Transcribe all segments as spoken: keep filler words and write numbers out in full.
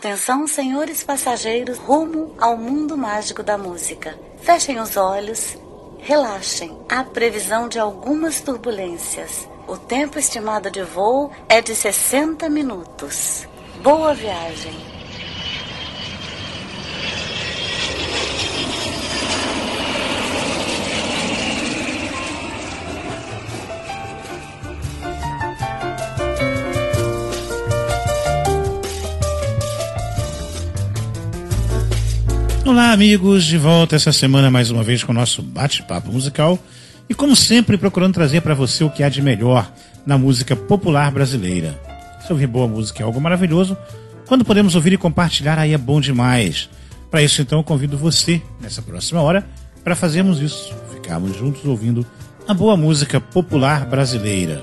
Atenção, senhores passageiros, rumo ao mundo mágico da música. Fechem os olhos, relaxem. Há previsão de algumas turbulências. O tempo estimado de voo é de sessenta minutos. Boa viagem. Olá, amigos, de volta essa semana mais uma vez com o nosso bate-papo musical e, como sempre, procurando trazer para você o que há de melhor na música popular brasileira. Se ouvir boa música é algo maravilhoso, quando podemos ouvir e compartilhar aí é bom demais. Para isso, então, eu convido você, nessa próxima hora, para fazermos isso, ficarmos juntos ouvindo a boa música popular brasileira.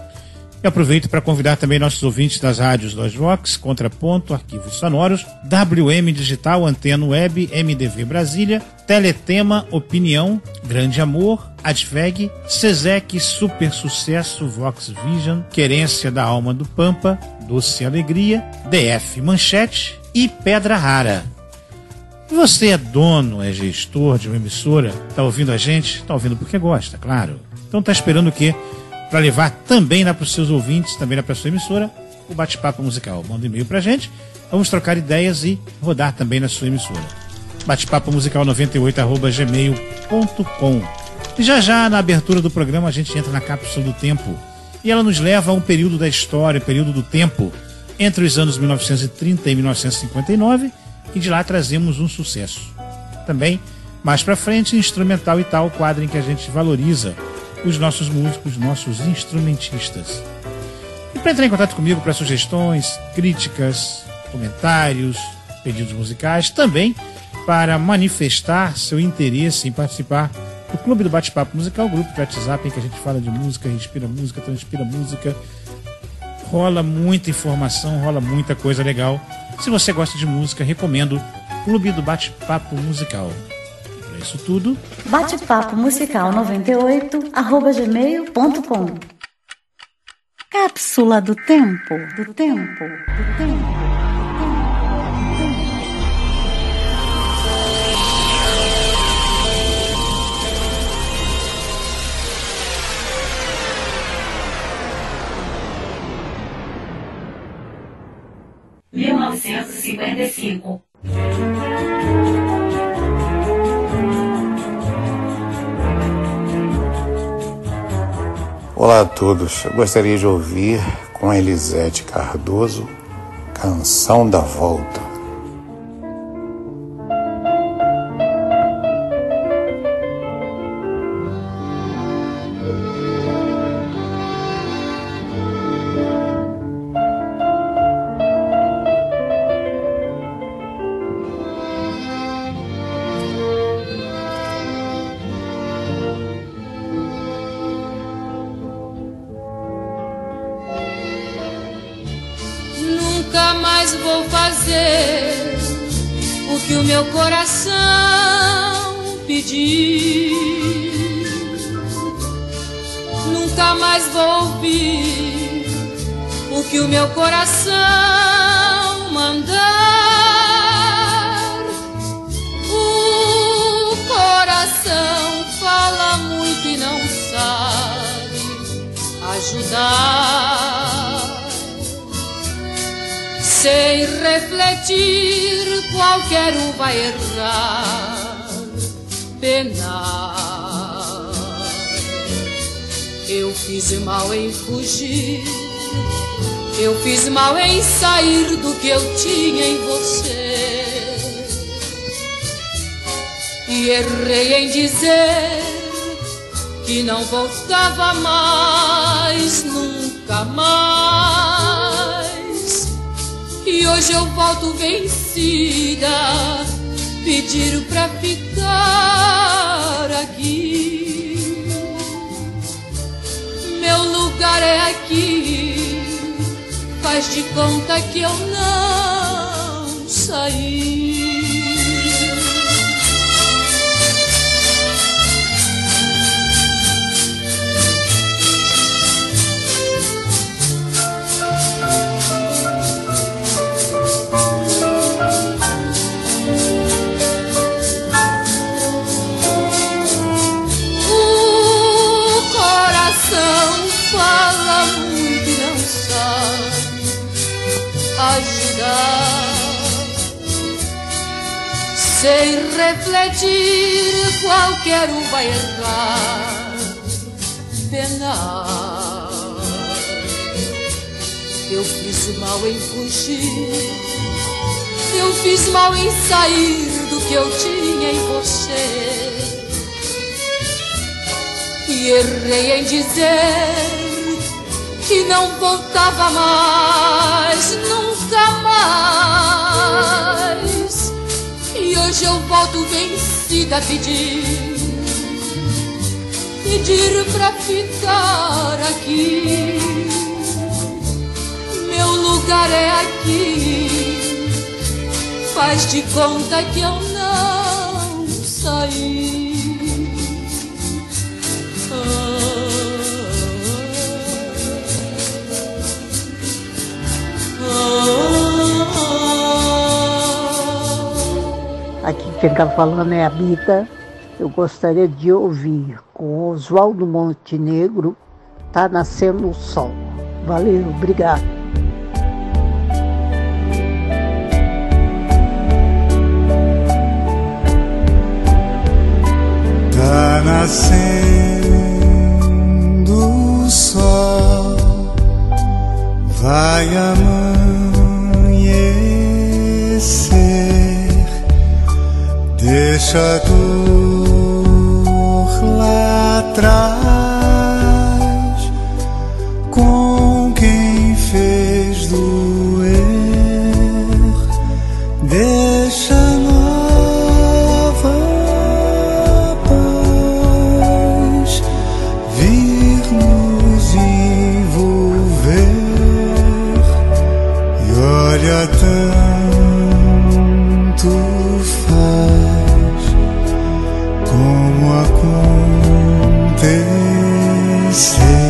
E aproveito para convidar também nossos ouvintes das rádios Vox, Contraponto, Arquivos Sonoros, W M Digital, Antena Web, M D V Brasília, Teletema, Opinião, Grande Amor, Adveg, Sesec, Super Sucesso, Vox Vision, Querência da Alma do Pampa, Doce Alegria, D F Manchete e Pedra Rara. Você é dono, é gestor de uma emissora, está ouvindo a gente? Está ouvindo porque gosta, claro. Então está esperando o quê? Para levar também lá para os seus ouvintes, também lá para a sua emissora, o bate-papo musical. Manda um e-mail para a gente, vamos trocar ideias e rodar também na sua emissora. bate-papo musical noventa e oito arroba gmail ponto com. E já já, na abertura do programa, a gente entra na cápsula do tempo. E ela nos leva a um período da história, período do tempo, entre os anos mil novecentos e trinta e mil novecentos e cinquenta e nove, e de lá trazemos um sucesso. Também, mais para frente, instrumental e tal, quadro em que a gente valoriza os nossos músicos, nossos instrumentistas. E para entrar em contato comigo para sugestões, críticas, comentários, pedidos musicais, também para manifestar seu interesse em participar do Clube do Bate-Papo Musical, grupo de WhatsApp em que a gente fala de música, respira música, transpira música, rola muita informação, rola muita coisa legal. Se você gosta de música, recomendo Clube do Bate-Papo Musical. Isso tudo. bate-papo musical noventa e oito arroba gmail ponto com. Cápsula do tempo, do tempo, do tempo. mil novecentos e cinquenta e cinco. Olá a todos, eu gostaria de ouvir com Elisete Cardoso, Canção da Volta. Vou fazer o que o meu coração pedir. Nunca mais vou ouvir o que o meu coração mandar. O coração fala muito e não sabe ajudar. Sem refletir, qualquer um vai errar, penar. Eu fiz mal em fugir, eu fiz mal em sair do que eu tinha em você. E errei em dizer que não voltava mais, nunca mais. E hoje eu volto vencida, pedir pra ficar aqui. Meu lugar é aqui, faz de conta que eu não saí. Sem refletir, qualquer um vai errar, penar. Eu fiz mal em fugir, eu fiz mal em sair do que eu tinha em você. E errei em dizer que não voltava mais, nunca mais. E hoje eu volto vencida a pedir, pedir pra ficar aqui. Meu lugar é aqui, faz de conta que eu não saí. Aqui quem está falando é a Bita. Eu gostaria de ouvir com Oswaldo Montenegro, Tá Nascendo o Sol. Valeu, obrigado. Tá nascendo o sol, vai amanhecer, deixa a dor lá atrás, com quem fez doer, deixa a nova paz vir nos envolver. E olha, tanto faz como acontecer.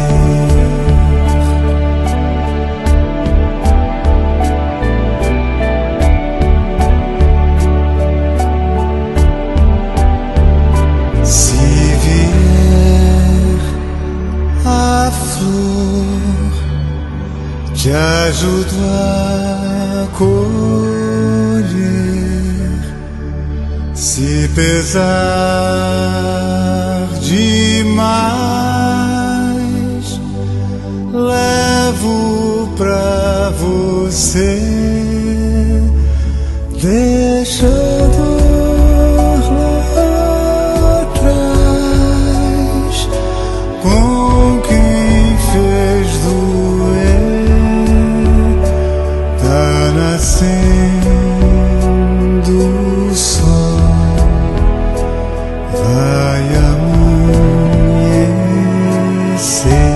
Se vier a flor, te ajudo a colher. Se pesar demais, levo pra você. Deixa a dor lá atrás, com quem fez doer. Tá nascendo o sol, vai amanhecer.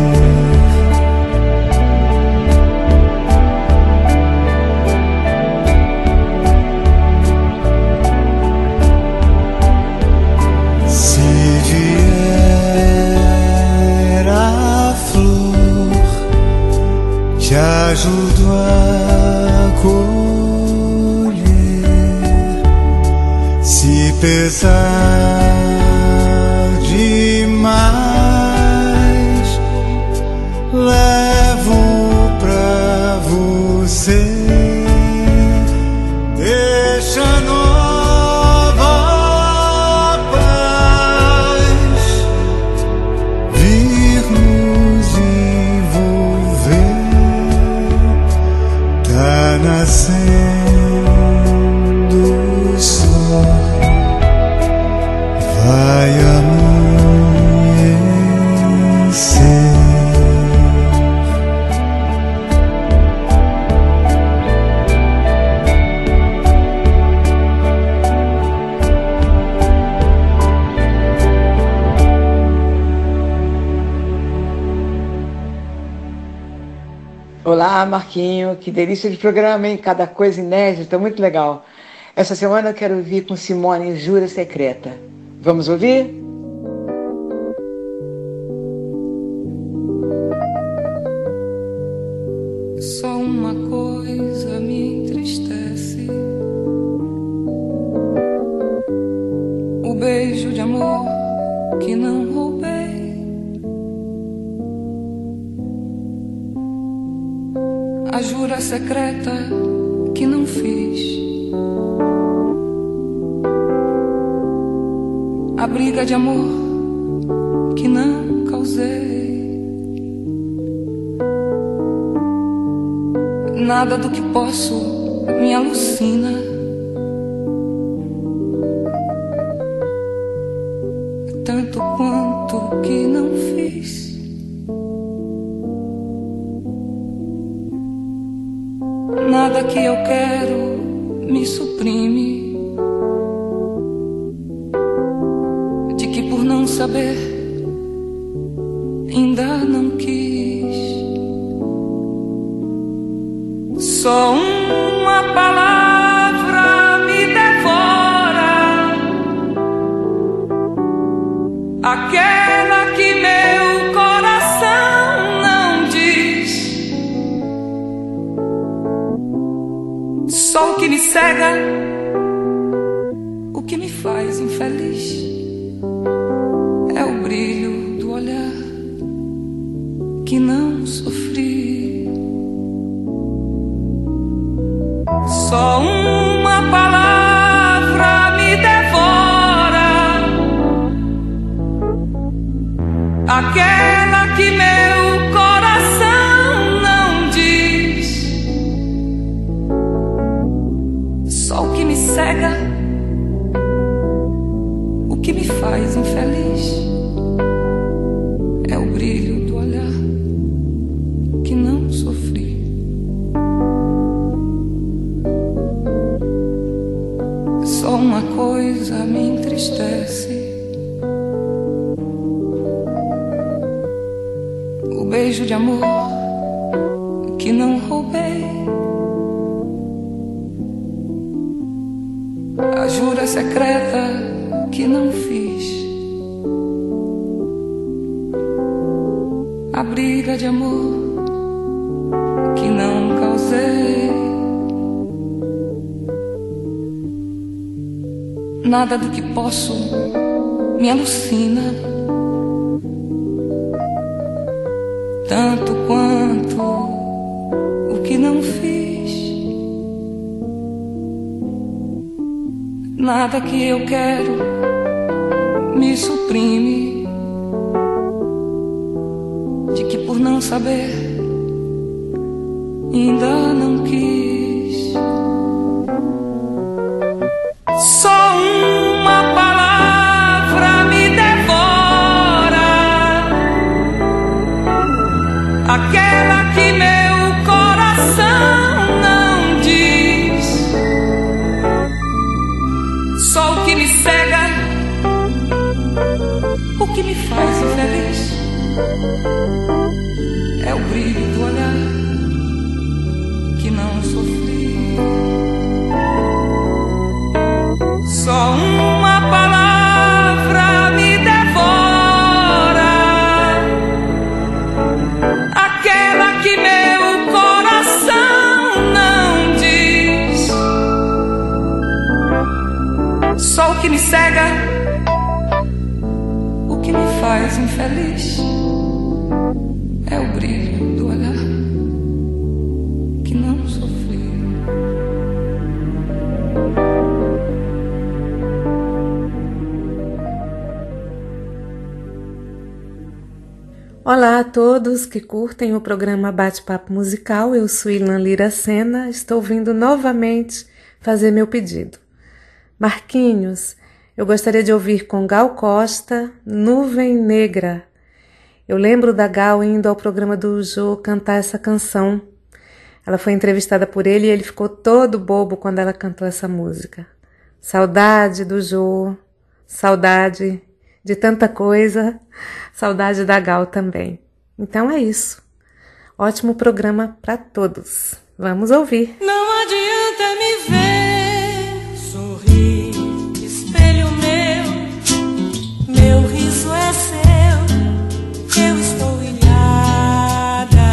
Se vier a flor, te ajudo a colher. Se pesar demais, levo pra você. Deixa a nova paz vir nos envolver. Tá nascendo o sol, vai amanhecer. Olá, Marquinho, que delícia de programa, hein? Cada coisa inédita, muito legal. Essa semana eu quero ouvir com Simone Jura Secreta. Vamos ouvir? Só uma coisa me entristece: o beijo de amor que não roubei, a jura secreta que não fiz. a briga de amor que não causei. Nada do que posso me alucina. Tanto quanto que não fiz. Nada que eu quero me suprime. De que por não saber ainda não quis. Só uma palavra me devora, aquela que meu coração não diz. Só o que me cega, o que me faz infeliz, é o brilho do olhar que não sofri. Só uma palavra me devora, aquela que meu coração não diz. Só o que me cega, o que me faz infeliz, é o brilho do olhar que não sofri. Só uma coisa me entristece, o beijo de amor que não roubei, a jura secreta que não fiz, a briga de amor que não causei. Nada do que posso me alucina, tanto quanto o que não fiz. Nada que eu quero me suprime, de que por não saber ainda não quis. Só uma palavra me devora, aquela que meu coração não diz. Só o que me cega, o que me faz infeliz, é o brilho do olhar que não sofri. Só uma palavra me devora, aquela que meu coração não diz. Só o que me cega, o que me faz infeliz, é o brilho do olhar que não sofri. Olá a todos que curtem o programa Bate-Papo Musical. Eu sou Ilan Liracena, estou vindo novamente fazer meu pedido. Marquinhos, eu gostaria de ouvir com Gal Costa, Nuvem Negra. Eu lembro da Gal indo ao programa do Jô cantar essa canção. Ela foi entrevistada por ele e ele ficou todo bobo quando ela cantou essa música. Saudade do Jô, saudade de tanta coisa, saudade da Gal também. Então é isso. Ótimo programa para todos. Vamos ouvir. Não adianta me ver sorrir, espelho meu, meu riso é seu, eu estou ilhada.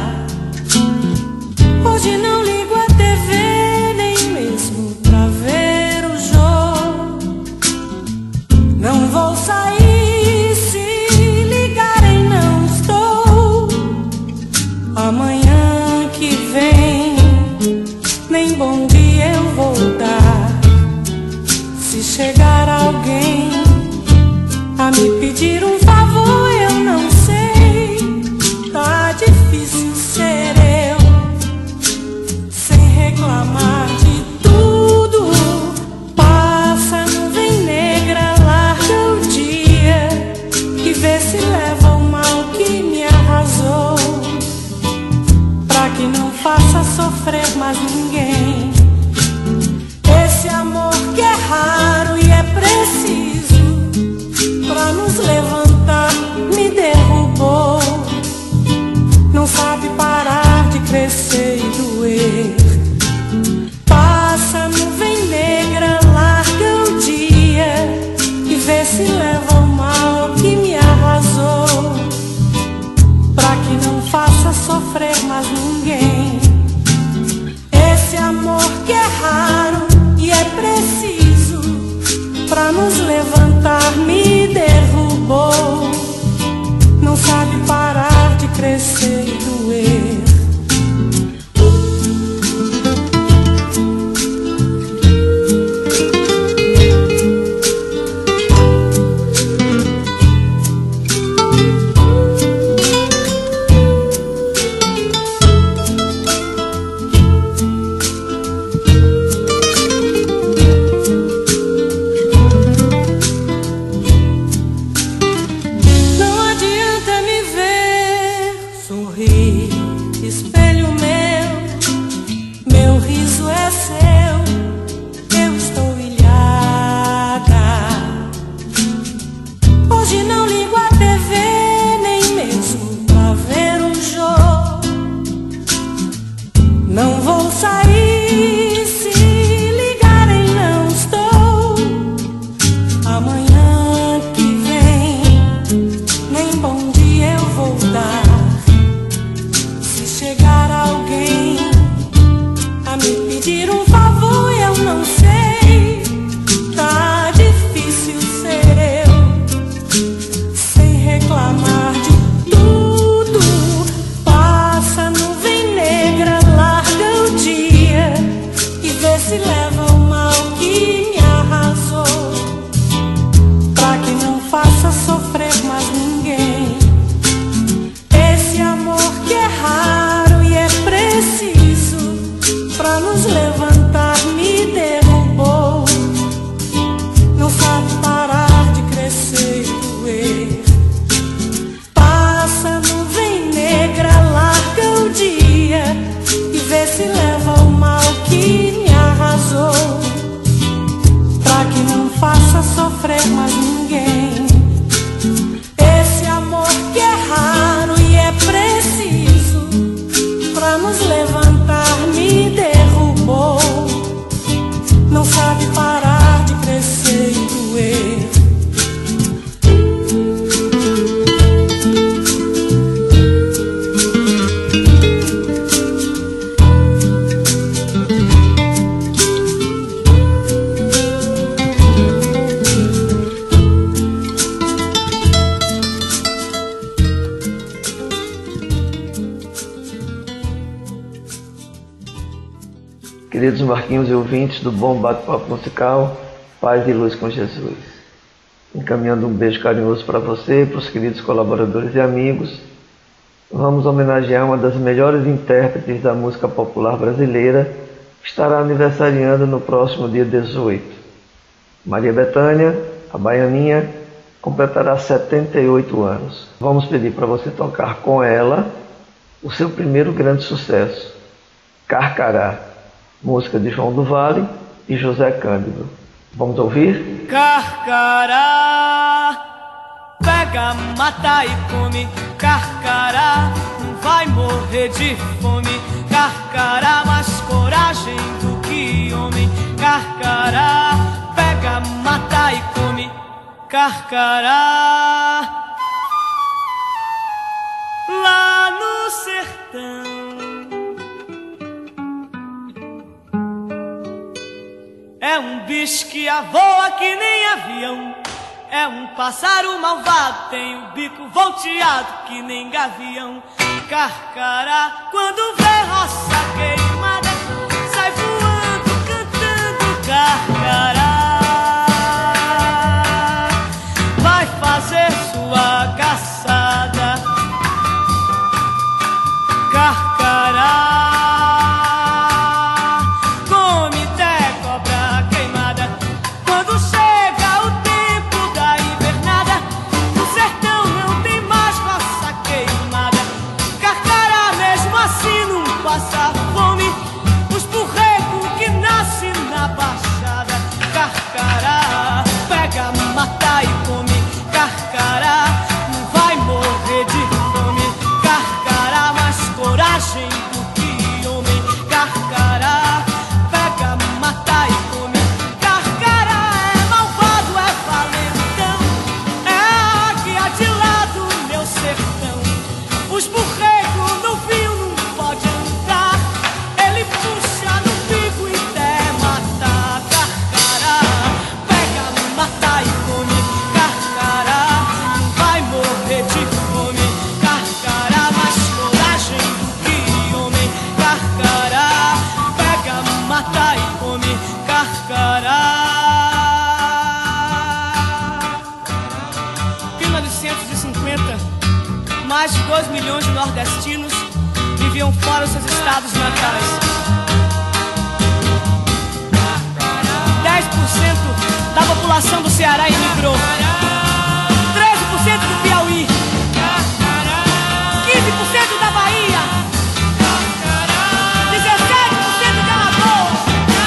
Hoje não ligo a T V, nem mesmo pra ver o jogo. Não vou sair, se ligarem não estou. Amanhã que vem, nem bom dia eu vou dar. Se chegar alguém a me pedir um favor, eu não sei. Tá difícil ser eu, sem reclamar de tudo. Passa a nuvem negra, larga o dia e vê se leva o mal que me arrasou, pra que não faça sofrer mais ninguém. Esse amor que é raro e é preciso pra nos levantar me derrubou. Não sabe parar de crescer e doer. Passa a nuvem negra, larga o dia e vê se leva o mal que me arrasou, pra que não faça sofrer mais ninguém. Esse amor que é raro e é preciso pra nos levantar me derrubou. Não sabe parar de crescer e doer. Queridos Marquinhos e ouvintes do Bom Bate-Papo Musical, paz e luz com Jesus. Encaminhando um beijo carinhoso para você e para os queridos colaboradores e amigos, vamos homenagear uma das melhores intérpretes da música popular brasileira, que estará aniversariando no próximo dia dezoito. Maria Bethânia, a baianinha, completará setenta e oito anos. Vamos pedir para você tocar com ela o seu primeiro grande sucesso, Carcará, música de João do Vale e José Cândido. Vamos ouvir? Carcará, pega, mata e come. Carcará, não vai morrer de fome. Carcará, mais coragem do que homem. Carcará, pega, mata e come. Carcará, lá no sertão. É um bicho que voa que nem avião. É um pássaro malvado, tem o bico volteado que nem gavião. Carcará, quando vê roça queimada, sai voando, cantando carcará. Vai fazer matar e come carcará. Não vai morrer de fome, carcará. Mais coragem do que homem, carcará. Pega, mata e come carcará. É malvado, é valentão, é a águia de lá do meu sertão. Os borregos no fio não pode andar, ele puxa no bico e der matar carcará. Pega, mata e come carcará. Não vai morrer de fome, carcará. Mais coragem do que homem, carcará. Pega, mata e come carcará. Em mil novecentos e cinquenta, mais de dois milhões de nordestinos viviam fora dos seus estados natais. dez por cento da população do Ceará emigrou, treze por cento do Piauí, quinze por cento da Bahia, dezessete por cento de Alagoas.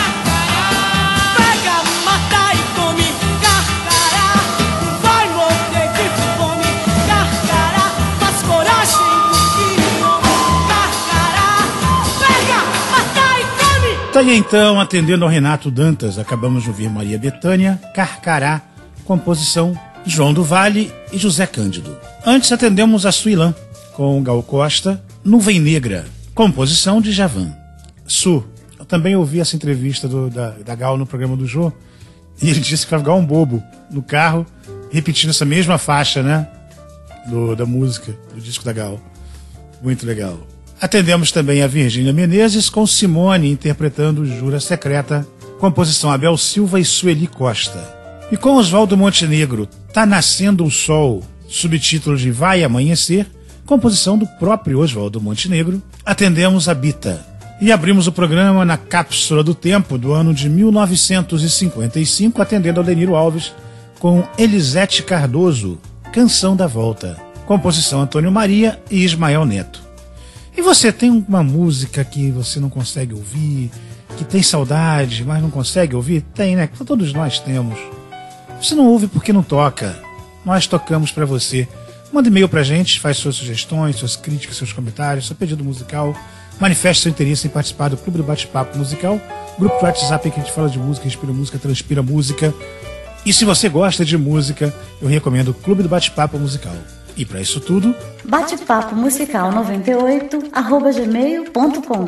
Pega, mata e come carcará. Não vai morrer de fome, carcará. Faz coragem do que homem, carcará. Pega, mata e come. Tá aí então, atendendo ao Renato Dantas, acabamos de ouvir Maria Bethânia, Carcará, composição de João do Vale e José Cândido. Antes atendemos a Suilã, com Gal Costa, Nuvem Negra, composição de Djavan. Su, eu também ouvi essa entrevista do, da, da Gal no programa do Jô, e ele disse que vai ficar um bobo no carro, repetindo essa mesma faixa, né, do, da música, do disco da Gal. Muito legal. Atendemos também a Virgínia Menezes com Simone interpretando Jura Secreta, composição Abel Silva e Sueli Costa. E com Oswaldo Montenegro, Tá Nascendo o Sol, subtítulo de Vai Amanhecer, composição do próprio Oswaldo Montenegro, atendemos a Bita. E abrimos o programa na Cápsula do Tempo do ano de mil novecentos e cinquenta e cinco, atendendo ao Deniro Alves com Elisete Cardoso, Canção da Volta, composição Antônio Maria e Ismael Neto. E você tem uma música que você não consegue ouvir, que tem saudade, mas não consegue ouvir? Tem, né? Todos nós temos. Você não ouve porque não toca. Nós tocamos pra você. Manda e-mail pra gente, faz suas sugestões, suas críticas, seus comentários, seu pedido musical. Manifeste seu interesse em participar do Clube do Bate-Papo Musical, grupo do WhatsApp em que a gente fala de música, inspira música, transpira música. E se você gosta de música, eu recomendo o Clube do Bate-Papo Musical. E para isso tudo, Bate-Papo Musical noventa e oito arroba gmail ponto com.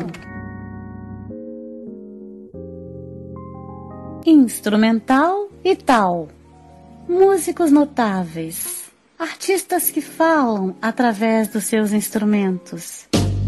Instrumental e tal. Músicos notáveis. Artistas que falam através dos seus instrumentos.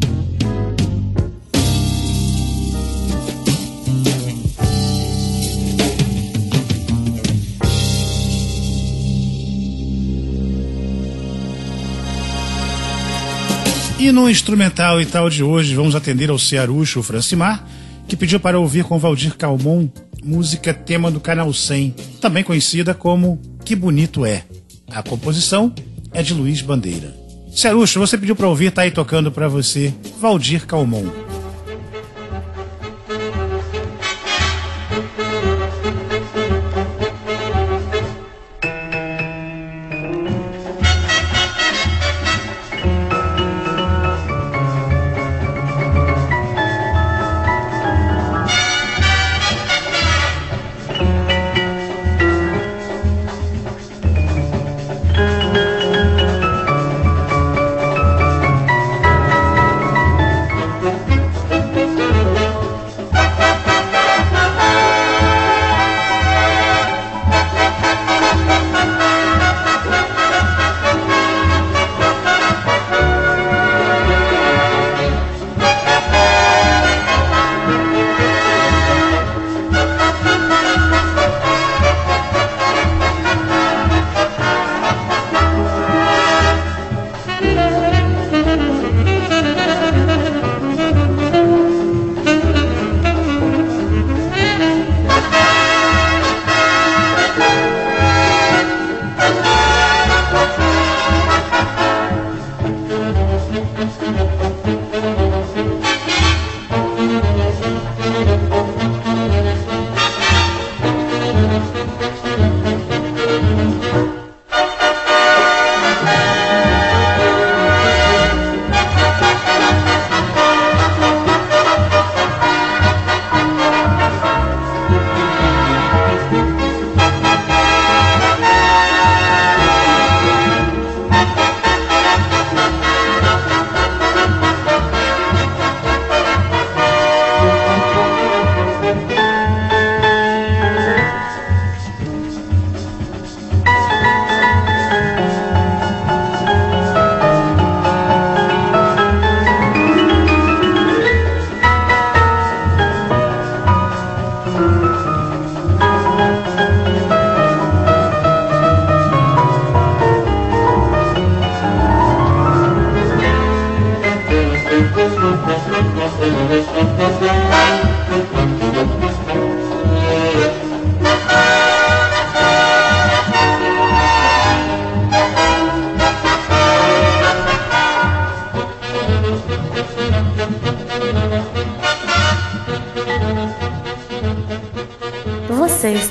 E no instrumental e tal de hoje, vamos atender ao cearucho Francimar, que pediu para ouvir com Valdir Calmon, música tema do Canal cem, também conhecida como Que Bonito É. A composição é de Luiz Bandeira. Cearucho, você pediu para ouvir, tá aí tocando para você, Valdir Calmon.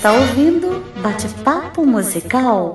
está ouvindo Bate-Papo Musical.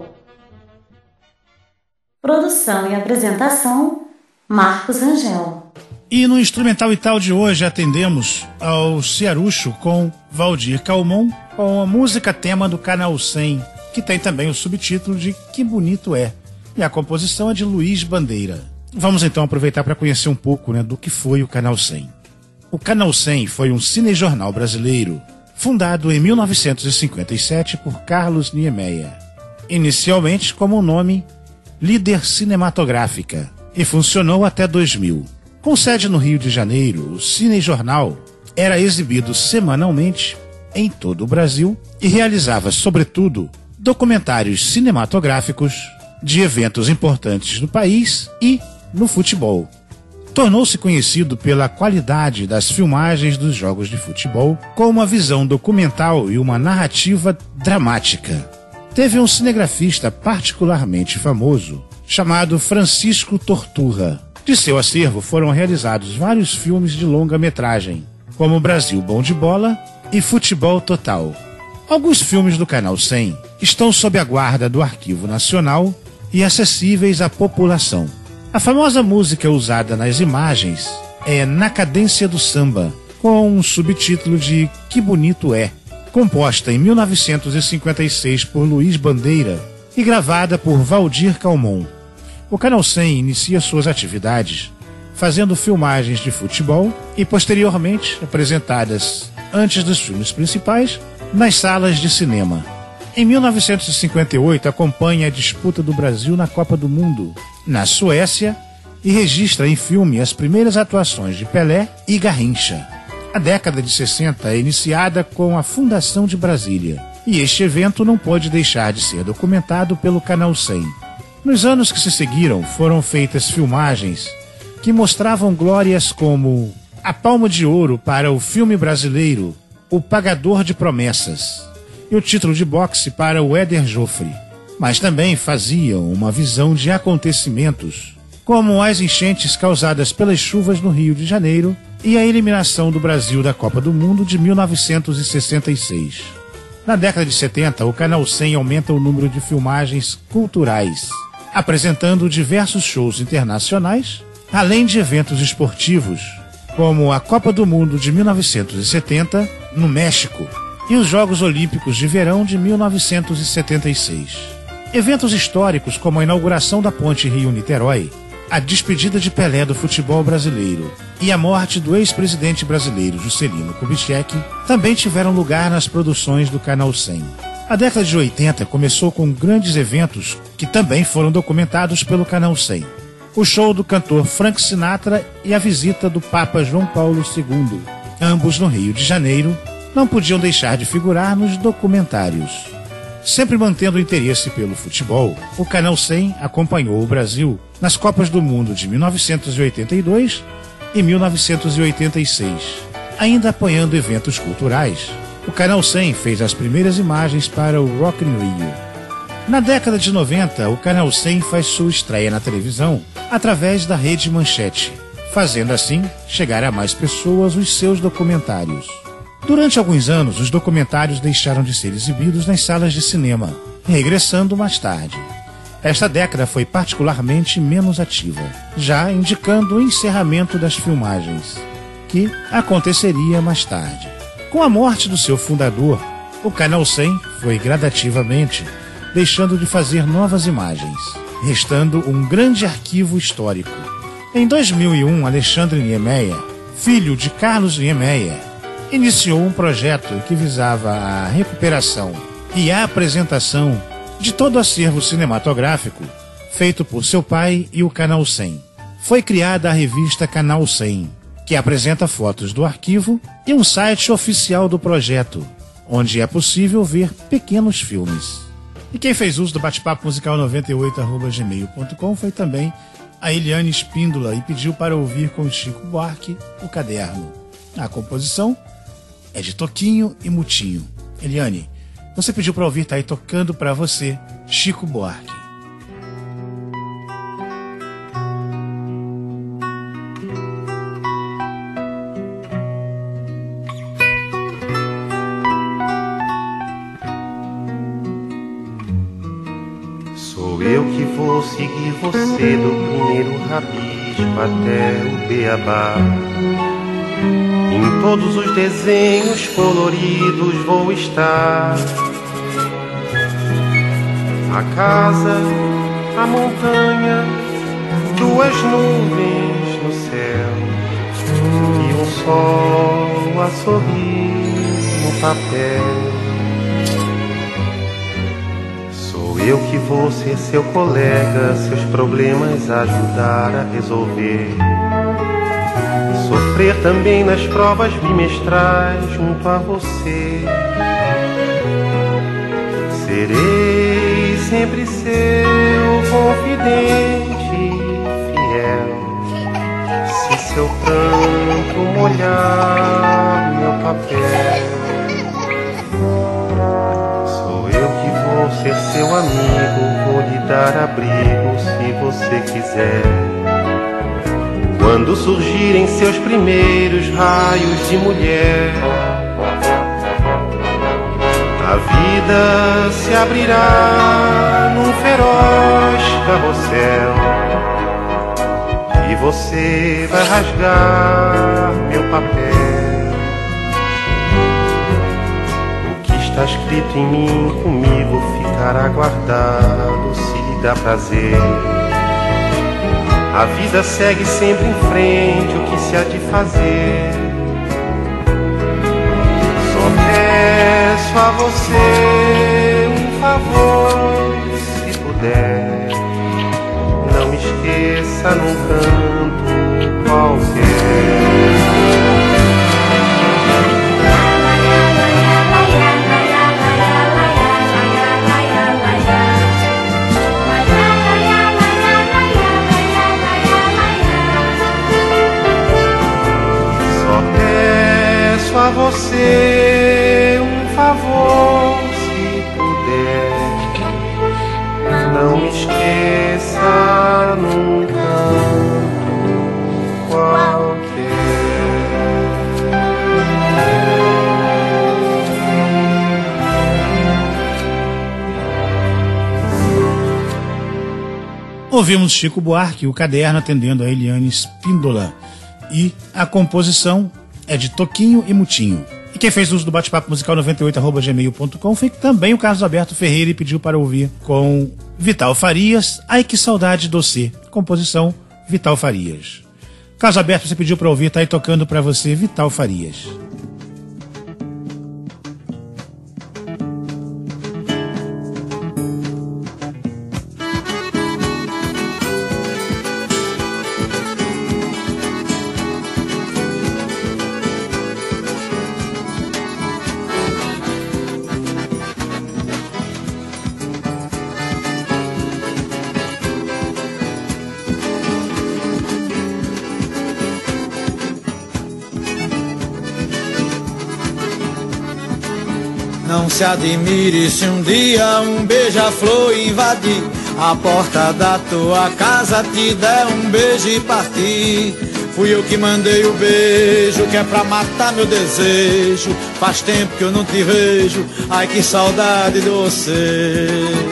Produção e apresentação, Marcos Rangel. E no Instrumental e Tal de hoje atendemos ao Ciarucho com Valdir Calmon, com a música tema do Canal cem, que tem também o subtítulo de Que Bonito É. E a composição é de Luiz Bandeira. Vamos então aproveitar para conhecer um pouco, né, do que foi o Canal cem. O Canal cem foi um cinejornal brasileiro fundado em mil novecentos e cinquenta e sete por Carlos Niemeyer, inicialmente como o nome Líder Cinematográfica, e funcionou até dois mil. Com sede no Rio de Janeiro, o cinejornal era exibido semanalmente em todo o Brasil e realizava, sobretudo, documentários cinematográficos de eventos importantes no país e no futebol. Tornou-se conhecido pela qualidade das filmagens dos jogos de futebol, com uma visão documental e uma narrativa dramática. Teve um cinegrafista particularmente famoso, chamado Francisco Torturra. De seu acervo foram realizados vários filmes de longa-metragem, como Brasil Bom de Bola e Futebol Total. Alguns filmes do Canal cem estão sob a guarda do Arquivo Nacional e acessíveis à população. A famosa música usada nas imagens é Na Cadência do Samba, com um subtítulo de Que Bonito É, composta em mil novecentos e cinquenta e seis por Luiz Bandeira e gravada por Valdir Calmon. O Canal cem inicia suas atividades fazendo filmagens de futebol e, posteriormente, apresentadas antes dos filmes principais, nas salas de cinema. Em mil novecentos e cinquenta e oito, acompanha a disputa do Brasil na Copa do Mundo, na Suécia, e registra em filme as primeiras atuações de Pelé e Garrincha. A década de sessenta é iniciada com a fundação de Brasília, e este evento não pode deixar de ser documentado pelo Canal cem. Nos anos que se seguiram, foram feitas filmagens que mostravam glórias como a Palma de Ouro para o filme brasileiro O Pagador de Promessas e o título de boxe para o Éder Joffre, mas também faziam uma visão de acontecimentos, como as enchentes causadas pelas chuvas no Rio de Janeiro e a eliminação do Brasil da Copa do Mundo de mil novecentos e sessenta e seis. Na década de setenta, o Canal cem aumenta o número de filmagens culturais, apresentando diversos shows internacionais, além de eventos esportivos, como a Copa do Mundo de mil novecentos e setenta, no México, e os Jogos Olímpicos de Verão de mil novecentos e setenta e seis. Eventos históricos como a inauguração da Ponte Rio-Niterói, a despedida de Pelé do futebol brasileiro e a morte do ex-presidente brasileiro Juscelino Kubitschek também tiveram lugar nas produções do Canal cem. A década de oitenta começou com grandes eventos que também foram documentados pelo Canal cem. O show do cantor Frank Sinatra e a visita do Papa João Paulo segundo, ambos no Rio de Janeiro, não podiam deixar de figurar nos documentários. Sempre mantendo o interesse pelo futebol, o Canal cem acompanhou o Brasil nas Copas do Mundo de mil novecentos e oitenta e dois e mil novecentos e oitenta e seis, ainda apoiando eventos culturais. O Canal cem fez as primeiras imagens para o Rock in Rio. Na década de noventa, o Canal cem faz sua estreia na televisão através da Rede Manchete, fazendo assim chegar a mais pessoas os seus documentários. Durante alguns anos, os documentários deixaram de ser exibidos nas salas de cinema, regressando mais tarde. Esta década foi particularmente menos ativa, já indicando o encerramento das filmagens, que aconteceria mais tarde. Com a morte do seu fundador, o Canal cem foi gradativamente deixando de fazer novas imagens, restando um grande arquivo histórico. Em dois mil e um, Alexandre Niemeyer, filho de Carlos Niemeyer, iniciou um projeto que visava a recuperação e a apresentação de todo o acervo cinematográfico feito por seu pai e o Canal cem. Foi criada a revista Canal cem, que apresenta fotos do arquivo e um site oficial do projeto, onde é possível ver pequenos filmes. E quem fez uso do bate-papo musical noventa e oito arroba gmail ponto com foi também a Eliane Espíndola e pediu para ouvir com Chico Buarque o Caderno. A composição é de Toquinho e Mutinho. Eliane, você pediu para ouvir, tá aí tocando para você, Chico Buarque. Sou eu que vou seguir você do primeiro rabisco até o beabá. Em todos os desenhos coloridos vou estar. A casa, a montanha, duas nuvens no céu e um sol a sorrir no papel. Sou eu que vou ser seu colega, seus problemas ajudar a resolver. Sofrer também nas provas bimestrais junto a você. Serei sempre seu confidente fiel, se seu pranto molhar meu papel. Sou eu que vou ser seu amigo, vou lhe dar abrigo se você quiser. Quando surgirem seus primeiros raios de mulher, a vida se abrirá num feroz carrossel e você vai rasgar meu papel. O que está escrito em mim comigo ficará guardado se lhe dá prazer. A vida segue sempre em frente, o que se há de fazer? Só peço a você um favor, se puder, não me esqueça num canto qualquer. A você um favor, se puder, não me esqueça num canto qualquer. Ouvimos Chico Buarque, O Caderno, atendendo a Eliane Espíndola, e a composição é de Toquinho e Mutinho. E quem fez uso do bate-papo musical noventa e oito arroba gmail ponto com foi também o Carlos Alberto Ferreira e pediu para ouvir com Vital Farias, Ai Que Saudade Doce, composição Vital Farias. Carlos Alberto, você pediu para ouvir, tá aí tocando para você Vital Farias. Não se admire se um dia um beija-flor invadir a porta da tua casa, te der um beijo e partir. Fui eu que mandei o beijo, que é pra matar meu desejo. Faz tempo que eu não te vejo, ai que saudade de você.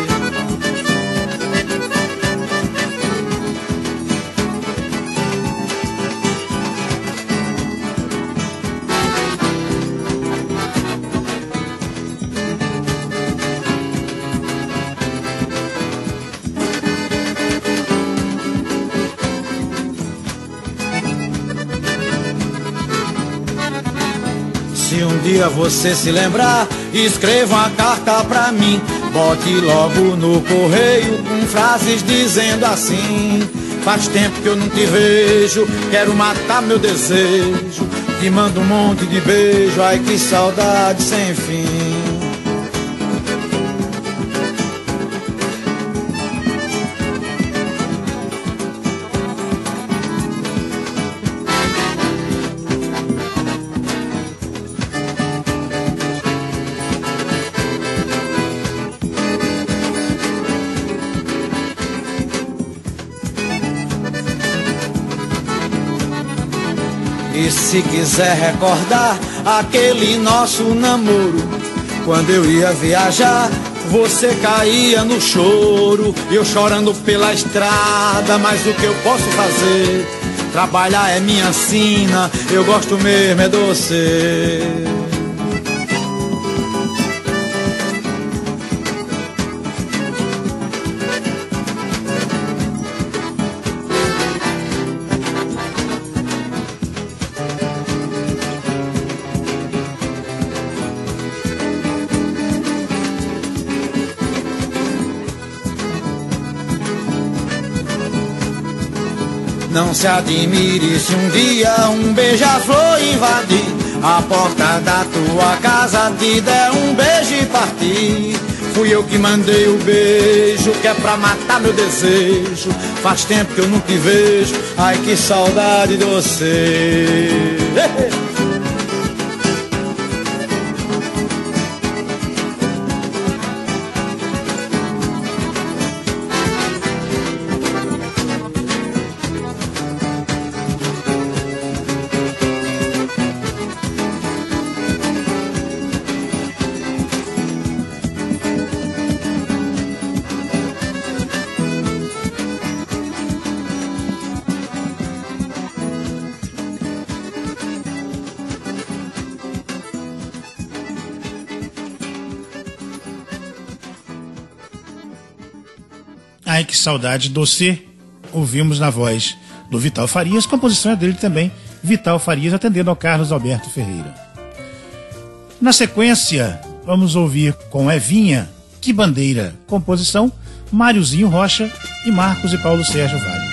Se um dia você se lembrar, escreva uma carta pra mim. Bote logo no correio com frases dizendo assim: faz tempo que eu não te vejo, quero matar meu desejo. Te mando um monte de beijo, ai que saudade sem fim. E se quiser recordar aquele nosso namoro, quando eu ia viajar, você caía no choro, eu chorando pela estrada, mas o que eu posso fazer? Trabalhar é minha sina, eu gosto mesmo é de você. Não se admire se um dia um beija-flor invadir a porta da tua casa, te der um beijo e partir. Fui eu que mandei o beijo, que é pra matar meu desejo. Faz tempo que eu não te vejo, ai que saudade de você. Ai, que saudade doce, ouvimos na voz do Vital Farias, composição é dele também, Vital Farias, atendendo ao Carlos Alberto Ferreira. Na sequência, vamos ouvir com Evinha, Que Bandeira, composição Máriozinho Rocha e Marcos e Paulo Sérgio Vale.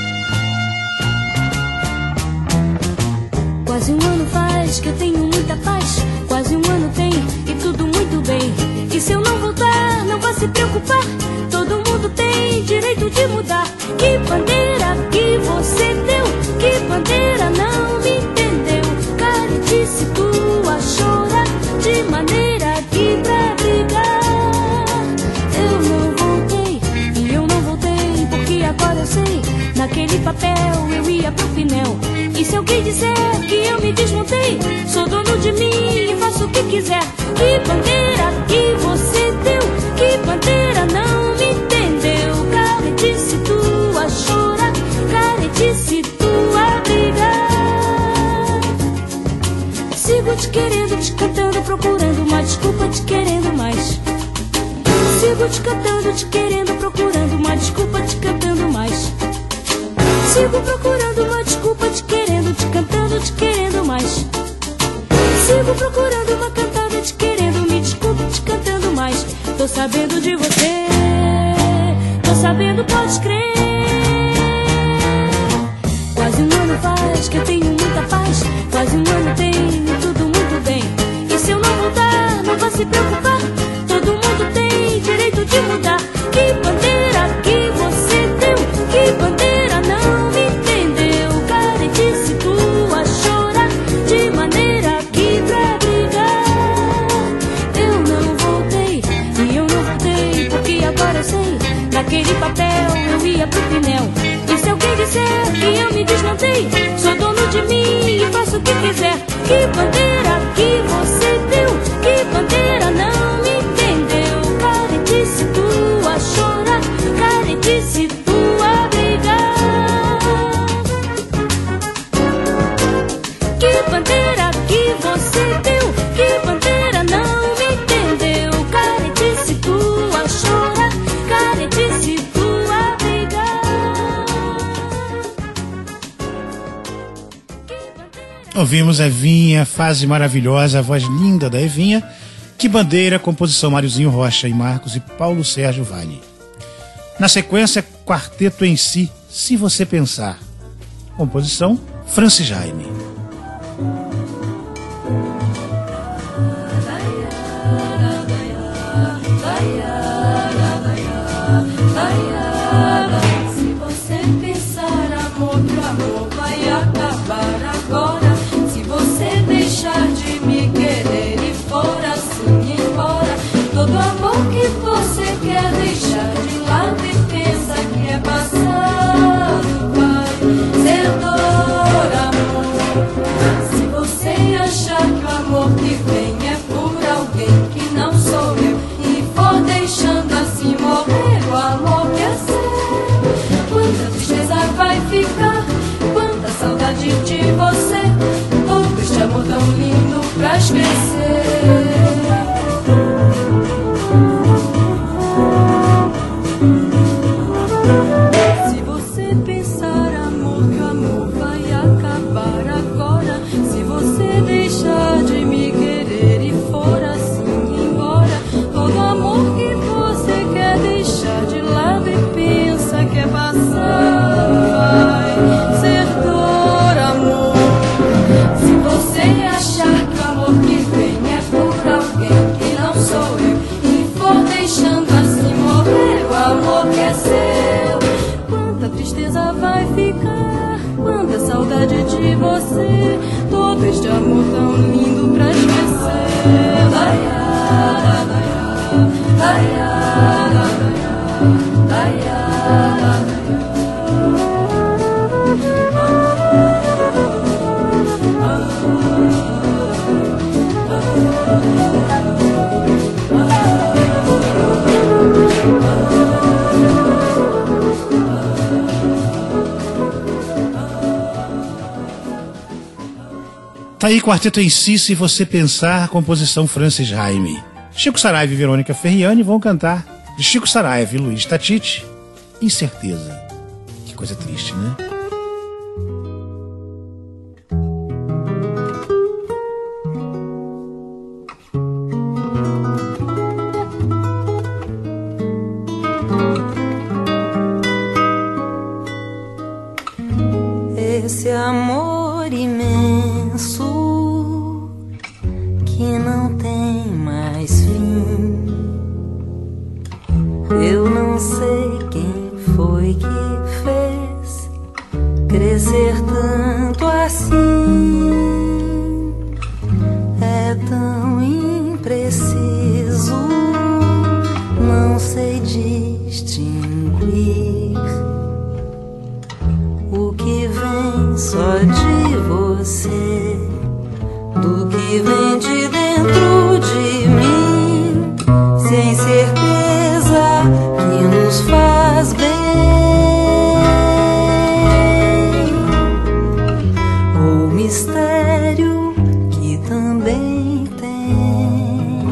Quase um ano faz que eu tenho muita paz, quase um ano tem e tudo muito bem. E se eu não voltar, não vá se preocupar, todo mundo tem direito de mudar. Que bandeira que você deu, que bandeira não me entendeu. Caretice tua chora de maneira que pra brigar. Eu não voltei e eu não voltei porque agora eu sei, naquele papel eu ia pro pinel. E se alguém disser que eu me desmontei, sou dono de mim e faço o que quiser. Que bandeira que você deu, que bandeira não me entendeu. Caretice tua chora, caretice tua brigar. Sigo te querendo, te cantando, procurando uma desculpa, te querendo mais. Sigo te cantando, te querendo, procurando uma desculpa, te cantando mais. Sigo procurando uma desculpa, te querendo, te cantando, te querendo mais. Sigo procurando uma cantada, te querendo, me desculpe, te cantando mais. Tô sabendo de você, tô sabendo, pode crer. Quase um ano faz que eu tenho muita paz, quase um ano tem e tudo muito bem. E se eu não voltar, não vá se preocupar, todo mundo tem direito de mudar. Que bandeira que você deu, que bandeira não me entendeu. Caretice tua chora de maneira que pra brigar. Eu não voltei e eu não voltei porque agora eu sei, naquele papel eu ia pro pinel. E se alguém disser que eu me desmontei, sou dono de mim e faço o que quiser. Que bandeira que você deu, que bandeira não me entendeu. Caretice tua chora, caretice tua brigar. Que bandeira que você deu, que bandeira não me entendeu. Caretice tua chora, caretice tua brigar. Ouvimos Evinha, fase maravilhosa, a voz linda da Evinha. Que Bandeira, composição Máriozinho Rocha e Marcos e Paulo Sérgio Vale. Na sequência, Quarteto em Si, Se Você Pensar, composição Francis Jaime. Se você pensar amor pro amor vai acabar agora. Se você deixar de me querer e for assim embora, todo amor que você quer deixar de lado e pensa que é passado vai ser dor, amor. Se você achar que o amor que vem é por alguém que não sou eu e for deixar o amor que é seu. Quanta tristeza vai ficar, quanta saudade de você. Todo este amor tão lindo pra esquecer. Se você pensar, amor, que o amor vai acabar agora, se você deixar de me querer e for assim embora, todo amor que você quer deixar de lado e pensa que é passar, vai ser dor, amor. Se você achar que o amor que vem é por alguém que não sou eu e for deixando assim morrer o amor que é seu, quanta tristeza vai ficar, quanta saudade de você. Todo este amor tão lindo pra esquecer. Laiá, laiá, laiá, laiá, laiá. Tá aí Quarteto em Si, Se Você Pensar, composição Francis Raime. Chico Saraiva e Verônica Ferriani vão cantar de Chico Saraiva e Luiz Tatite, Incerteza. Que coisa triste, né? Esse amor imenso que não tem mais fim, eu não sei quem foi que fez crescer tanto assim. É tão impreciso, não sei distinguir o que vem só de você do que vem de dentro de mim. Se a incerteza que nos faz bem ou mistério que também tem,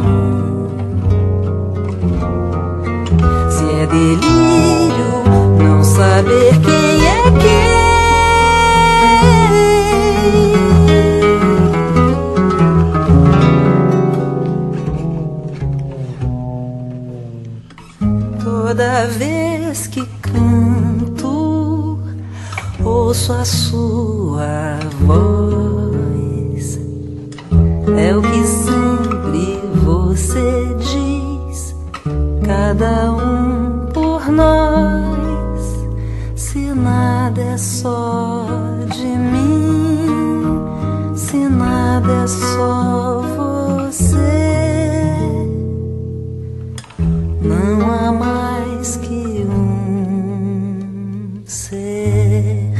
se é delírio não saber quem é quem. Toda vez que canto, ouço a sua voz. É o que sempre você diz, cada um por nós. Se nada é só de mim, se nada é só você, não há mais que um ser.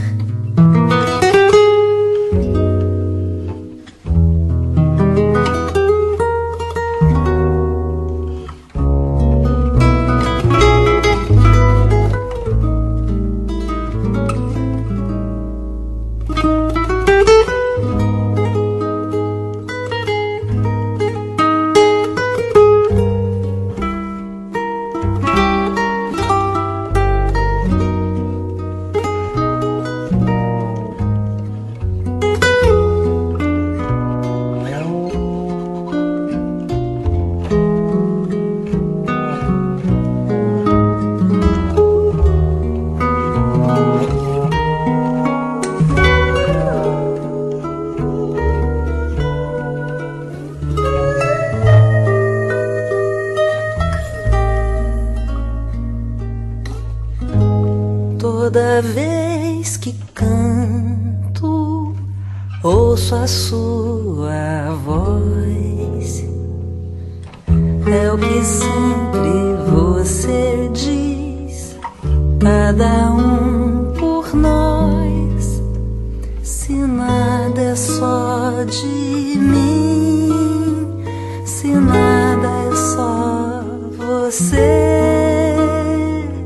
Toda vez que canto, ouço a sua voz. É o que sempre você diz, cada um por nós. Se nada é só de mim, se nada é só você,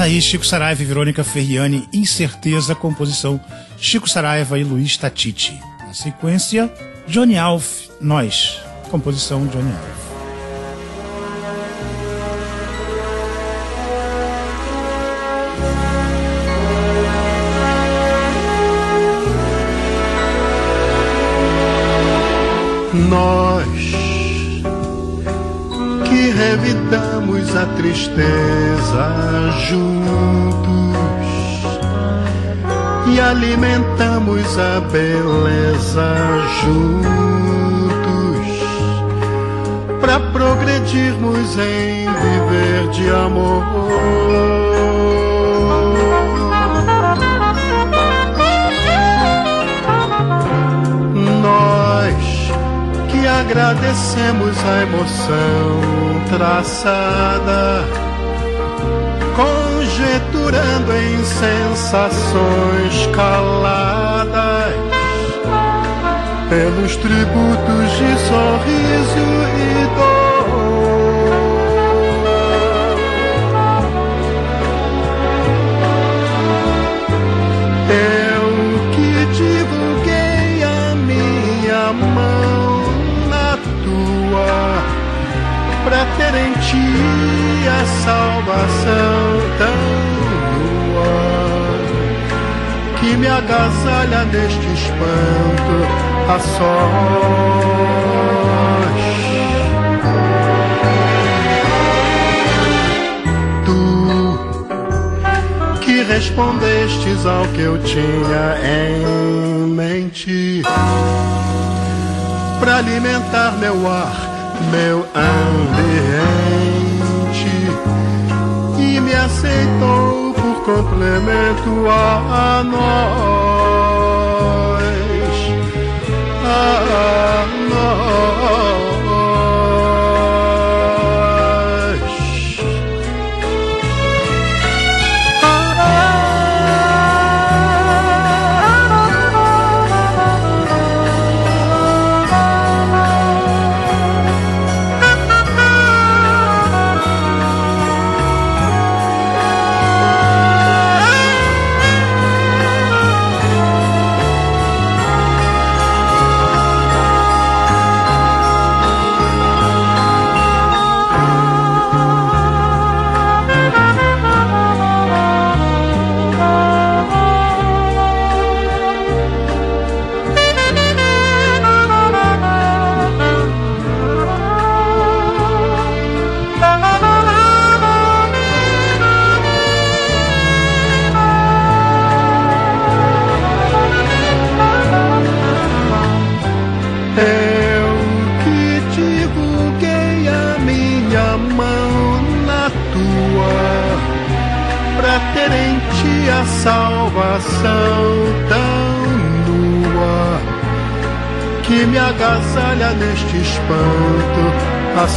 aí, Chico Saraiva e Verônica Ferriani, Incerteza, composição Chico Saraiva e Luiz Tatiti. Na sequência, Johnny Alf, Nós, composição Johnny Alf. Nós que revidamos a tristeza juntos e alimentamos a beleza juntos, pra progredirmos em viver de amor. Agradecemos a emoção traçada, conjeturando em sensações caladas, pelos tributos de sorriso e dor. Eu que divulguei a minha mão pra ter em ti a salvação tão nua, que me agasalha neste espanto a sós. Tu que respondestes ao que eu tinha em mente, pra alimentar meu ar, meu ambiente, e me aceitou por complemento a nós, a nós. A salvação tão nua, que me agasalha neste espanto a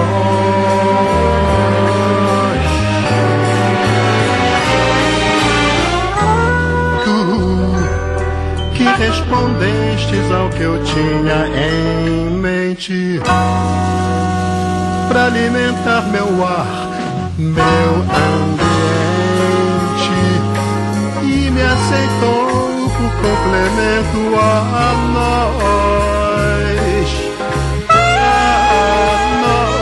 sós. Tu que respondestes ao que eu tinha em mente, pra alimentar meu ar, meu ambiente, e me aceitou por complemento a nós, a nós.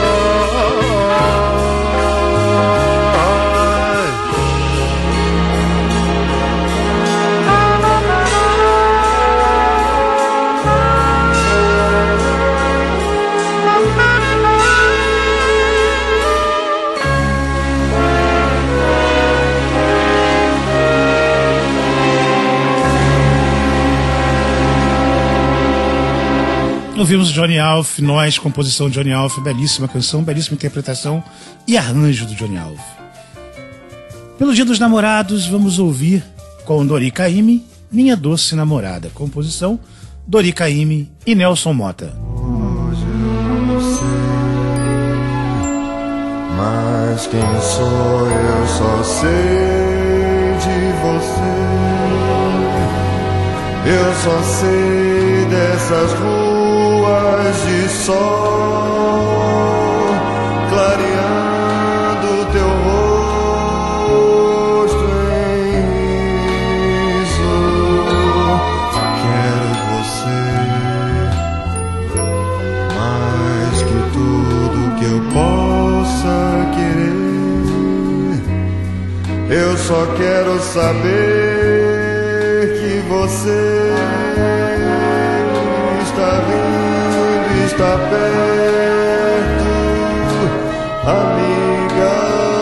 Ouvimos Johnny Alf, Nós, composição Johnny Alf, belíssima canção, belíssima interpretação e arranjo do Johnny Alf. Pelo Dia dos Namorados, vamos ouvir com Dori Caymmi, Minha Doce Namorada, composição Dori Caymmi e Nelson Mota. Hoje eu não sei, mas quem sou eu só sei de você. Eu só sei dessas ruas de sol clareando teu Eu só quero saber que você está vindo, está perto, amiga.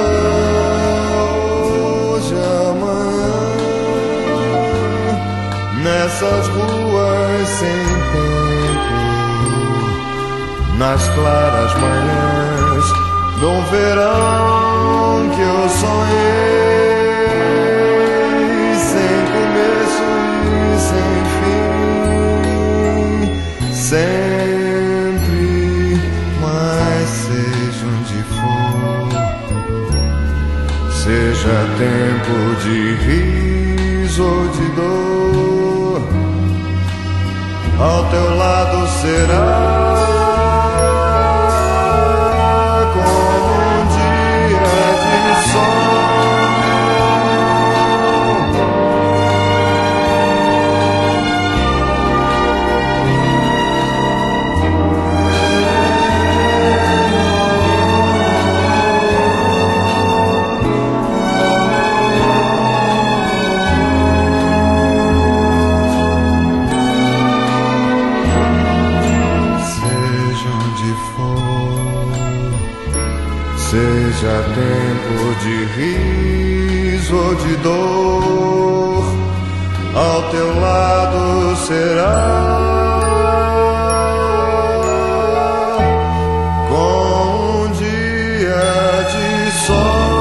Hoje, amanhã, nessas ruas sem tempo, nas claras manhãs do verão que eu sonhei, sem começo e sem fim, sempre, mas seja onde for, seja tempo de riso ou de dor, ao teu lado será seja tempo de riso ou de dor, ao teu lado será com um dia de sol.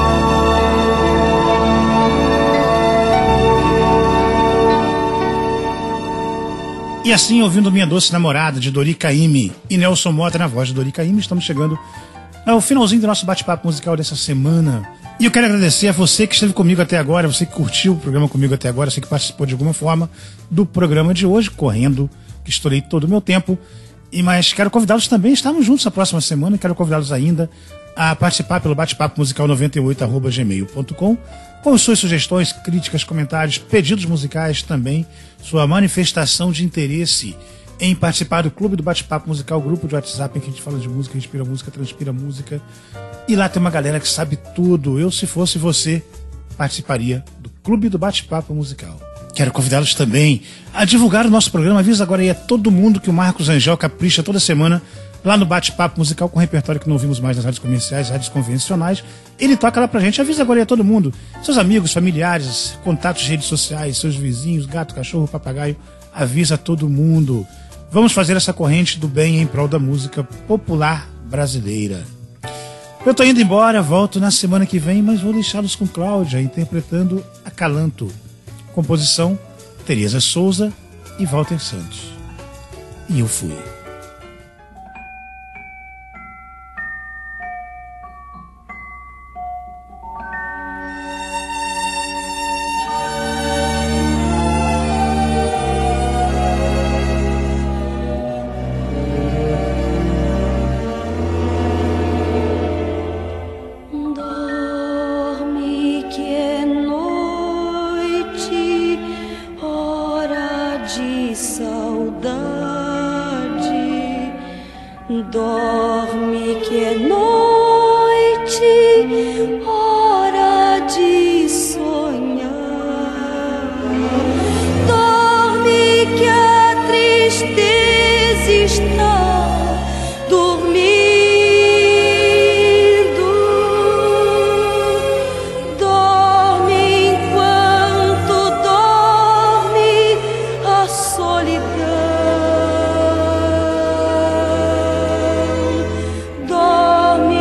E assim, ouvindo Minha Doce Namorada, de Dori Caymmi e Nelson Mota na voz de Dori Caymmi, estamos chegando ao finalzinho do nosso bate-papo musical dessa semana. E eu quero agradecer a você que esteve comigo até agora, você que curtiu o programa comigo até agora, você que participou de alguma forma do programa de hoje, correndo, que estourei todo o meu tempo. E mas quero convidá-los também, estamos juntos na próxima semana, e quero convidá-los ainda a participar pelo bate-papo musical noventa e oito arroba gmail ponto com, com suas sugestões, críticas, comentários, pedidos musicais também, sua manifestação de interesse em participar do Clube do Bate-Papo Musical, grupo de WhatsApp em que a gente fala de música, respira música, transpira música. E lá tem uma galera que sabe tudo. Eu, se fosse você, participaria do Clube do Bate-Papo Musical. Quero convidá-los também a divulgar o nosso programa. Avisa agora aí a todo mundo que o Marcos Angel capricha toda semana lá no Bate-Papo Musical, com repertório que não ouvimos mais nas rádios comerciais, rádios convencionais. Ele toca lá pra gente. Avisa agora aí a todo mundo. Seus amigos, familiares, contatos de redes sociais, seus vizinhos, gato, cachorro, papagaio. Avisa todo mundo. Vamos fazer essa corrente do bem em prol da música popular brasileira. Eu tô indo embora, volto na semana que vem, mas vou deixá-los com Cláudia interpretando Acalanto. Composição, Tereza Souza e Walter Santos. E eu fui. Dorme que é noite, hora de sonhar. Dorme que a tristeza está dormindo. Dorme enquanto dorme a solidão. Dorme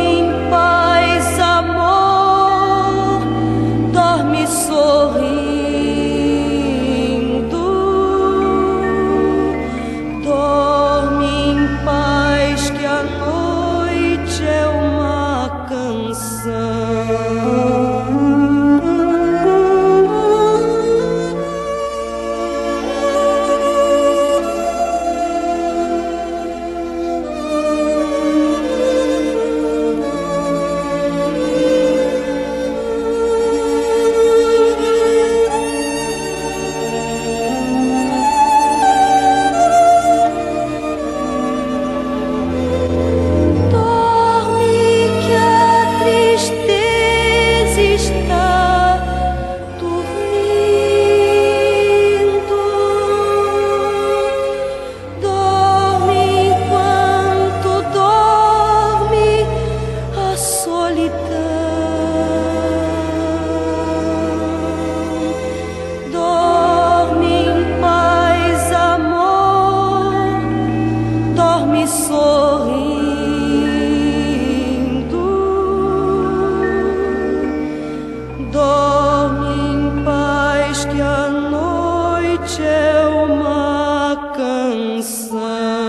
noite é uma canção.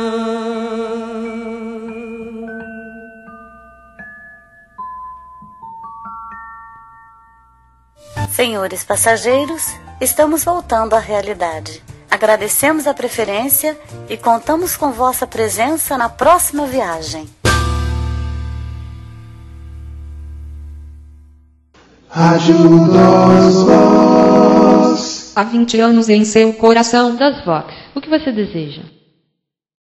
Senhores passageiros, estamos voltando à realidade. Agradecemos a preferência e contamos com vossa presença na próxima viagem. Rádio das Vox. Há vinte anos em seu coração. Das Vox. O que você deseja?